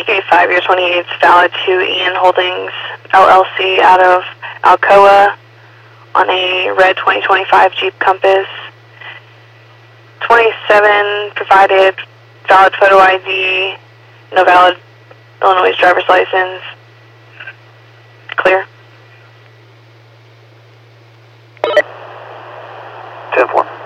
5 year 28, valid to Ian Holdings, LLC, out of Alcoa, on a red 2025 Jeep Compass. 27, provided valid photo ID, no valid Illinois driver's license. Clear. 10-4.